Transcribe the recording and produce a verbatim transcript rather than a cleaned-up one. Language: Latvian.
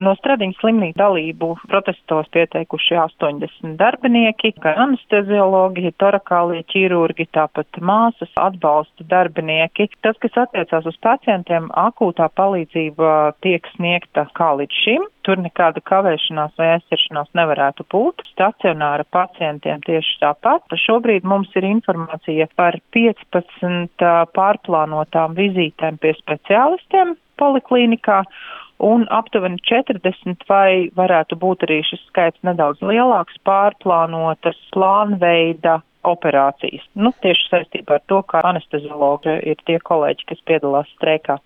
No Stradiņas slimnīcas dalību protestos pieteikuši astoņdesmit darbinieki, gan anesteziologi, torakālie ķirurgi, tāpat māsas atbalsta darbinieki. Tas, kas attiecās uz pacientiem, akūtā palīdzība tiek sniegta kā līdz šim. Tur nekāda kavēšanās vai aizķeršanās nevarētu būt. Stacionāra pacientiem tieši tāpat. Šobrīd mums ir informācija par piecpadsmit pārplānotām vizītēm pie speciālistiem poliklīnikā. Un aptuveni četrdesmit vai varētu būt arī šis skaits nedaudz lielāks pārplānotas plānveida operācijas. Nu, tieši saistībā ar to, ka anesteziologi ir tie kolēģi, kas piedalās streikā.